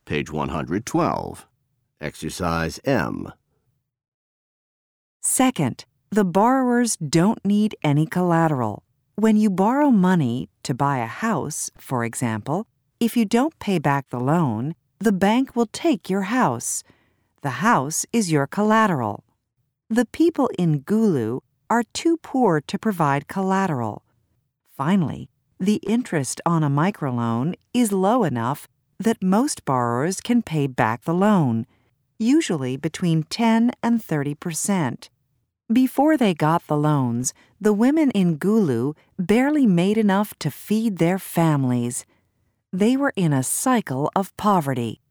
Page 112. Exercise M. Second, the borrowers don't need any collateral. When you borrow money to buy a house, for example, if you don't pay back the loan, the bank will take your house. The house is your collateral. The people in Gulu are too poor to provide collateral. Finally, the interest on a microloan is low enough that most borrowers can pay back the loan, usually between 10 and 30%. Before they got the loans, the women in Gulu barely made enough to feed their families. They were in a cycle of poverty.